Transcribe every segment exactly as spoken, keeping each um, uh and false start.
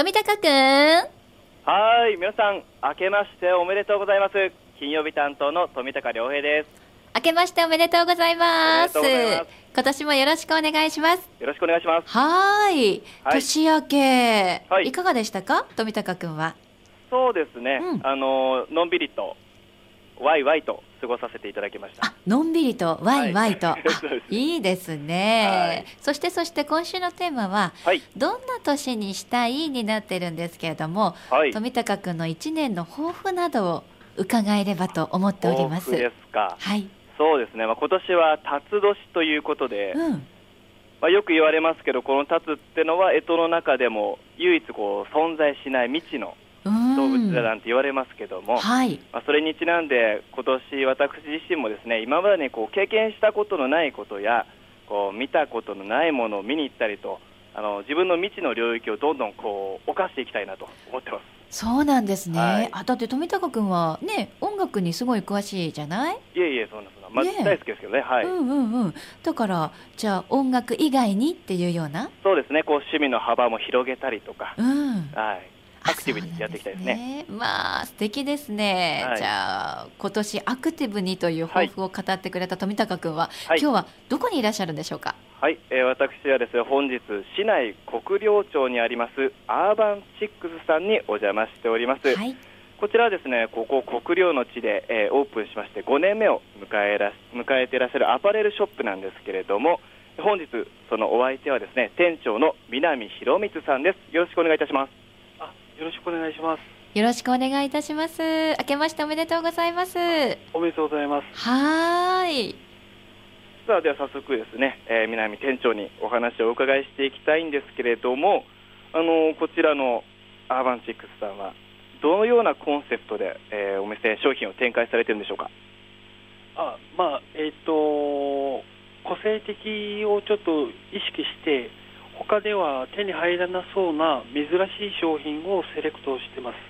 富高くん。 はい、皆さん明けましておめでとうございます。金曜日担当の富高良平です。 明けましておめでとうございます。 おめでとうございます。 今年もよろしくお願いします。 よろしくお願いします。 はーい、 はい、 年明け、 はい、 いかがでしたか、富高くんは。 そうですね、 うん、 あののんびりとワイワイと過ごさせていただきました。 あ、のんびりとワイワイと、はい、 そうですね、 いいですね、 はい、 そしてそして今週のテーマは、はい、どんな年にしたいになってるんですけれども、はい、富高くんのいちねんの抱負などを伺えればと思っております。 抱負ですか。 はい、 そうですね、まあ、今年は辰年ということで、うん、まあ、よく言われますけど、この辰ってのは干支の中でも唯一こう存在しない未知の動物だなんて言われますけども、はい、まあ、それにちなんで今年私自身もですね、今までにこう経験したことのないことやこう見たことのないものを見に行ったりと、あの自分の未知の領域をどんどんこう侵していきたいなと思ってます。 そうなんですね、はい、あ、だって富高くんはね、音楽にすごい詳しいじゃない。 いえいえ、そんなそんな、まあ、ね、大好きですけどね、はい、 うんうんうん、だからじゃあ音楽以外にっていうような。 そうですね、こう趣味の幅も広げたりとか、うん、はい、アクティブにやっていきたいですね。 ですね、まあ素敵ですね、はい、じゃあ今年アクティブにという抱負を語ってくれた富高くんは、はい、今日はどこにいらっしゃるんでしょうか。 はい、えー、私はですね、本日市内国領町にありますアーバンチックスさんにお邪魔しております。はい、こちらはですね、ここ国領の地で、えー、オープンしましてごねんめを迎えら迎えていらっしゃるアパレルショップなんですけれども、本日そのお相手はですね、店長の南博光さんです。よろしくお願いいたします。 あ、よろしくお願いします。 よろしくお願いいたします。明けましておめでとうございます。 おめでとうございます。 はーい。 さあ、では早速ですね、えー、南店長にお話をお伺いしていきたいんですけれども、あのー、こちらのアーバンチックスさんはどのようなコンセプトで、えー、お店商品を展開されているんでしょうか。 あ、まあえっと個性的をちょっと意識して他では手に入らなそうな珍しい商品をセレクトしてます。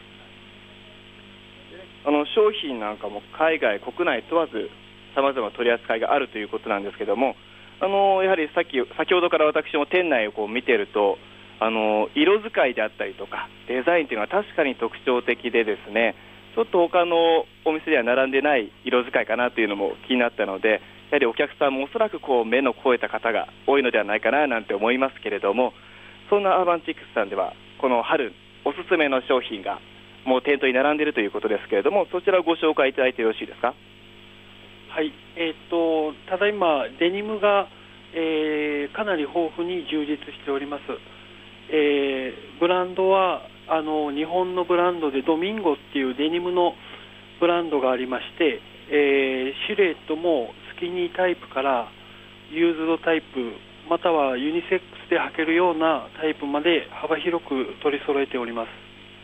あの商品なんかも海外国内問わずさまざま取り扱いがあるということなんですけども、あのやはりさっき先ほどから私も店内をこう見ていると、あの色使いであったりとかデザインというのは確かに特徴的でですね、ちょっと他のお店では並んでない色使いかなというのも気になったので、やはりお客さんもおそらくこう目の肥えた方が多いのではないかななんて思いますけれども、そんなアーバンチックスさんではこの春おすすめの商品がもう店頭に並んでいるということですけれども、そちらをご紹介いただいてよろしいですか。 はい、えー、とただいまデニムが、えー、かなり豊富に充実しております。えー、ブランドはあの日本のブランドでドミンゴっていうデニムのブランドがありまして、えー、シルエットもスキニータイプからユーズドタイプまたはユニセックスで履けるようなタイプまで幅広く取り揃えております。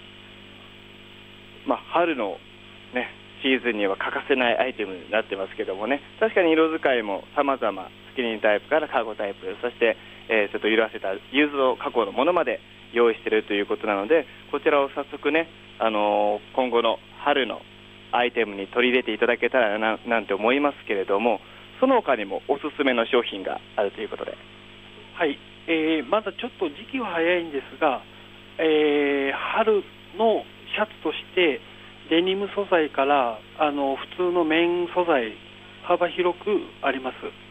まあ、春の、ね、シーズンには欠かせないアイテムになってますけどもね、確かに色使いも様々、スキニータイプからカーゴタイプ、そして、えー、ちょっと色あせたユーズド加工のものまで用意しているということなので、こちらを早速ね、あのー、今後の春のアイテムに取り入れていただけたら な, なんて思いますけれども、その他にもおすすめの商品があるということで。 はい、えー、まだちょっと時期は早いんですが、えー、春のシャツとしてデニム素材からあの普通の綿素材幅広くあります。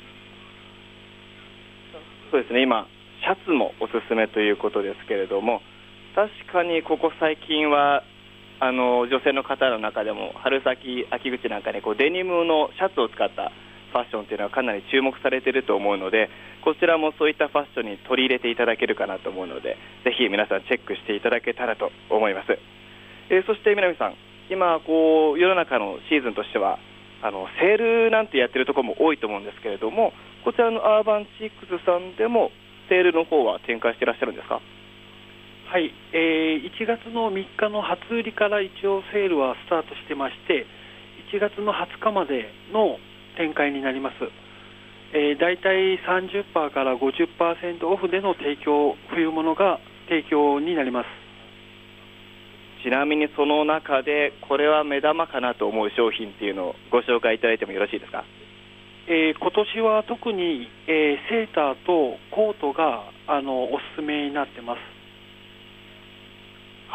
そうですね、今シャツもおすすめということですけれども、確かにここ最近はあの女性の方の中でも春先秋口なんかにこうデニムのシャツを使ったファッションというのはかなり注目されていると思うので、こちらもそういったファッションに取り入れていただけるかなと思うので、ぜひ皆さんチェックしていただけたらと思います。えー、そして南さん、今こう世の中のシーズンとしてはあのセールなんてやってるところも多いと思うんですけれども、こちらのアーバンチックスさんでもセールの方は展開していらっしゃるんですか。 はい、えー、いちがつのみっかの初売りから一応セールはスタートしてまして、いちがつのはつかまでの展開になります。えー、だいたい さんじゅっパーセント から ごじゅっパーセント オフでの提供、冬物が提供になります。 ちなみにその中でこれは目玉かなと思う商品っていうのをご紹介いただいてもよろしいですか。 えー、今年は特に、えー、セーターとコートがあのおすすめになってます。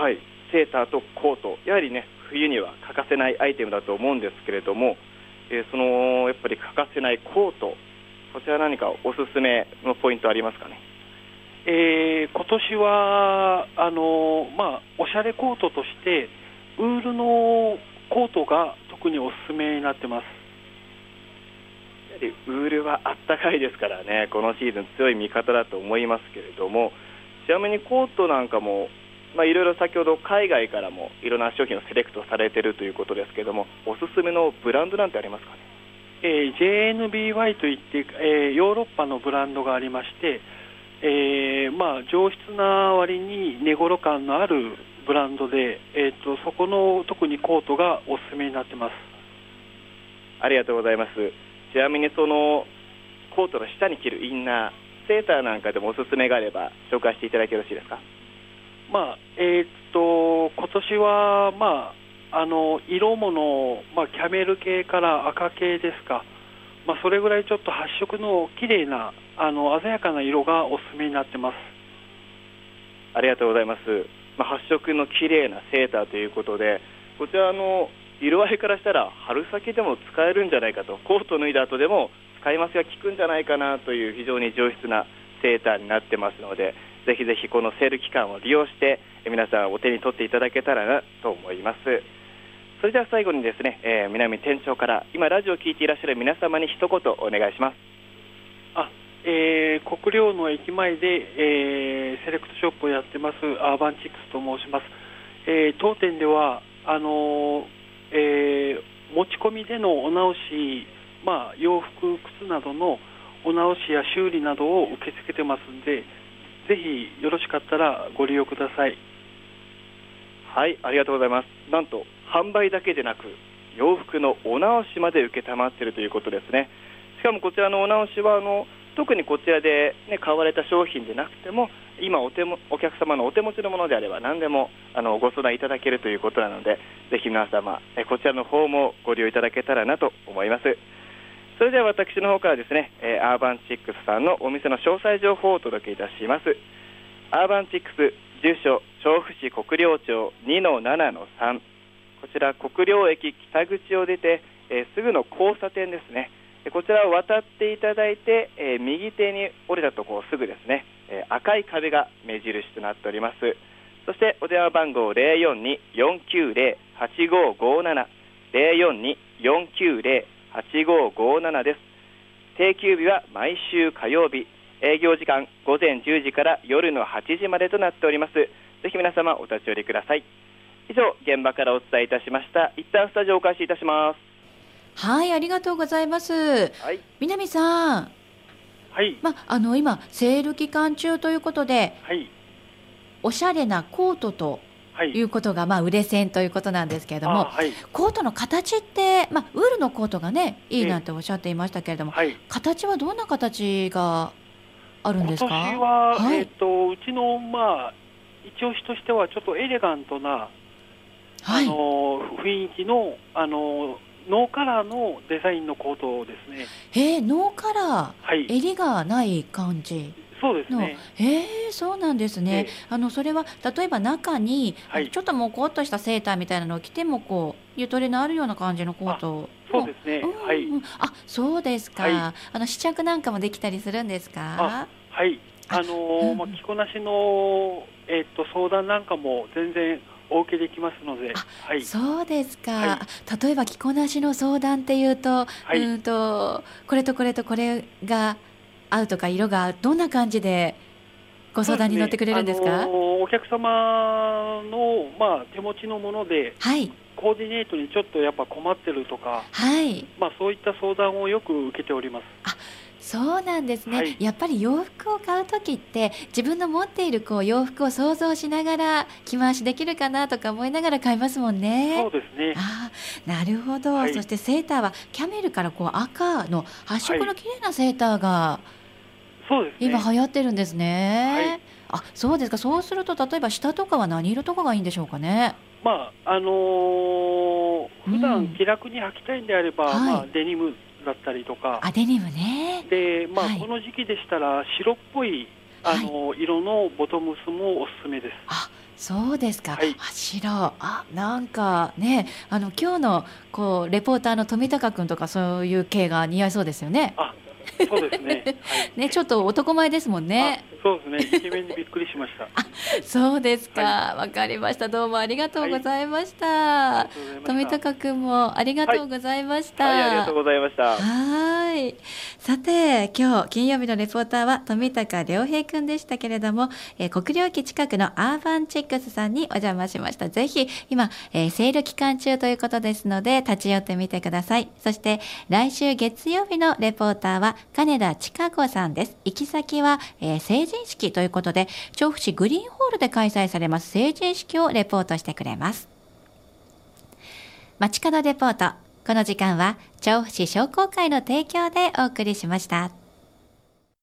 はい、セーターとコート、やはりね冬には欠かせないアイテムだと思うんですけれども、えー、そのやっぱり欠かせないコート、こちら何かおすすめのポイントありますかね。 えー、今年はあの、まあ、おしゃれコートとしてウールのコートが特におすすめになってます。 やはりウールはあったかいですからね、このシーズン強い味方だと思いますけれども、ちなみにコートなんかもまあ、いろいろ先ほど海外からもいろんな商品をセレクトされているということですけれども、おすすめのブランドなんてありますかね。 えー、ジェイエヌビーワイ といって、えー、ヨーロッパのブランドがありまして、えーまあ、上質な割に寝頃感のあるブランドで、えー、とそこの特にコートがおすすめになってます。 ありがとうございます。ちなみにそのコートの下に着るインナー、セーターなんかでもおすすめがあれば紹介していただけよろしいですか。 まあえー、っと今年は、まあ、あの色物、まあ、キャメル系から赤系ですか、まあ、それぐらいちょっと発色の綺麗なあの鮮やかな色がおすすめになってます。 ありがとうございます。まあ、発色の綺麗なセーターということで、こちらの色合いからしたら春先でも使えるんじゃないかと、コート脱いだ後でも使いますが効くんじゃないかなという非常に上質なセーターになってますので、ぜひぜひこのセール期間を利用して皆さんお手に取っていただけたらなと思います。それでは最後にですね、えー、南店長から今ラジオを聞いていらっしゃる皆様に一言お願いします。 あ、えー、国領の駅前で、えー、セレクトショップをやってますアーバンチックスと申します。えー、当店ではあのーえー、持ち込みでのお直し、まあ、洋服靴などのお直しや修理などを受け付けてますんで、ぜひよろしかったらご利用ください。 はい、ありがとうございます。なんと販売だけでなく洋服のお直しまで受けたまっているということですね。しかもこちらのお直しはあの特にこちらで、ね、買われた商品でなくても今お手もお客様のお手持ちのものであれば何でもあのご相談いただけるということなので、ぜひ皆様えこちらの方もご利用いただけたらなと思います。それでは私の方からですね、えー、アーバンチックスさんのお店の詳細情報をお届けいたします。アーバンチックス住所調布市国領町 にのななのさん、 こちら国領駅北口を出て、えー、すぐの交差点ですね。こちらを渡っていただいて、えー、右手に降りたところすぐですね、えー、赤い壁が目印となっております。そしてお電話番号 ゼロよんに よんきゅうゼロ はちごごなな ゼロよんに よんきゅうゼロ はちごごななです。定休日は毎週火曜日、営業時間午前じゅうじから夜のはちじまでとなっております。ぜひ皆様お立ち寄りください。以上、現場からお伝えいたしました。一旦スタジオをお返しいたします。 はい、ありがとうございます。はい、南さん、 はい、 ま、あの今セール期間中ということで、 はい、 おしゃれなコートということが、まあ、売れ線ということなんですけれども、 はい、 コートの形って、まあ、ウールのコートがねいいなんておっしゃっていましたけれども、 はい、 形はどんな形があるんですか。 今年は、はい、えー、とうちの、まあ、一押しとしてはちょっとエレガントな、はい、あの雰囲気の、あのノーカラーのデザインのコートですね。 へー、ノーカラー、 はい、 襟がない感じ。 そうですね。 へー、そうなんですね。あのそれは例えば中に、はい、ちょっともこっとしたセーターみたいなのを着てもこうゆとりのあるような感じのコート。 そうですね、 うんうん、 はい、 あ、そうですか、はい、あの試着なんかもできたりするんですか。 あ、はい、あのー、まあ、着こなしの、えー、っと相談なんかも全然お受けできますので。はい、 そうですか、 はい、 例えば着こなしの相談っていうと、はい、うんとこれとこれとこれが合うとか色がどんな感じでご相談に乗ってくれるんですか。 そうですね、あのー、お客様の、まあ、手持ちのもので、 はい、 コーディネートにちょっとやっぱ困ってるとか、 はい、 まあ、そういった相談をよく受けております。 あ、そうなんですね、はい、やっぱり洋服を買うときって自分の持っているこう洋服を想像しながら着回しできるかなとか思いながら買いますもんね。 そうですね。 あ、なるほど、はい、そしてセーターはキャメルからこう赤の発色の綺麗なセーターが、はい、 そうですね、 今流行ってるんですね。 はい、 あ、そうですか。そうすると例えば下とかは何色とかがいいんでしょうかね。 まああのー、普段気楽に履きたいんであれば、うん、まあ、デニムだったりとか。 あ、デニムね。 で、まあ、 はい、 この時期でしたら白っぽい、あのーはい、色のボトムスもおすすめです。 あ、 そうですか、 はい、 白あなんかねあの今日のこうレポーターの富高君とかそういう系が似合いそうですよね。 あそうですね、はい、 ねちょっと男前ですもんね。 そうですね、イケメンにびっくりしましたあそうですか、わ、 はい、 かりました。どうもありがとうございました。はい、富高くんもありがとうございました。 はい、はい、ありがとうございました。 はい。さて今日金曜日のレポーターは富高良平くんでしたけれども、えー、国領駅近くのアーバンチックスさんにお邪魔しました。ぜひ今、えー、セール期間中ということですので立ち寄ってみてください。そして来週月曜日のレポーターは金田千佳子さんです。行き先は、えー、成人式ということで調布市グリーンホールで開催されます成人式をレポートしてくれます。街角レポート、この時間は調布市商工会の提供でお送りしました。